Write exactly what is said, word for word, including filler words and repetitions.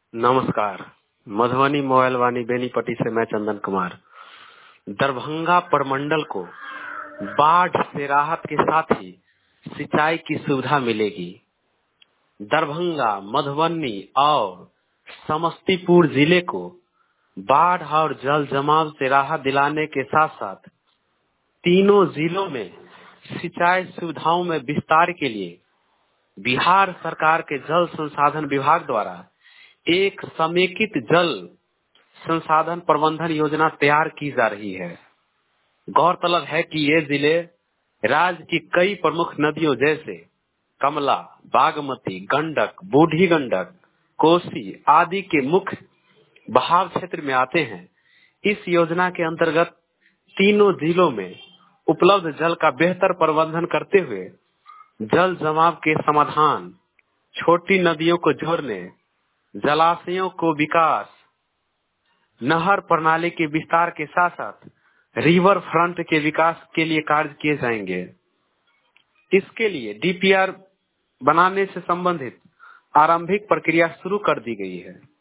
नमस्कार। मधुबनी मोबाइल वाणी बेनीपट्टी से मैं चंदन कुमार। दरभंगा प्रमंडल को बाढ़ से राहत के साथ ही सिंचाई की सुविधा मिलेगी। दरभंगा, मधुबनी और समस्तीपुर जिले को बाढ़ और जल जमाव से राहत दिलाने के साथ साथ तीनों जिलों में सिंचाई सुविधाओं में विस्तार के लिए बिहार सरकार के जल संसाधन विभाग द्वारा एक समेकित जल संसाधन प्रबंधन योजना तैयार की जा रही है। गौरतलब है कि ये जिले राज्य की कई प्रमुख नदियों जैसे कमला, बागमती, गंडक, बूढ़ी गंडक, कोसी आदि के मुख्य बहाव क्षेत्र में आते हैं। इस योजना के अंतर्गत तीनों जिलों में उपलब्ध जल का बेहतर प्रबंधन करते हुए जल जमाव के समाधान, छोटी नदियों को जोड़ने, जलाशयों को विकास, नहर प्रणाली के विस्तार के साथ साथ रिवर फ्रंट के विकास के लिए कार्य किए जाएंगे। इसके लिए डी पी आर बनाने से संबंधित आरंभिक प्रक्रिया शुरू कर दी गई है।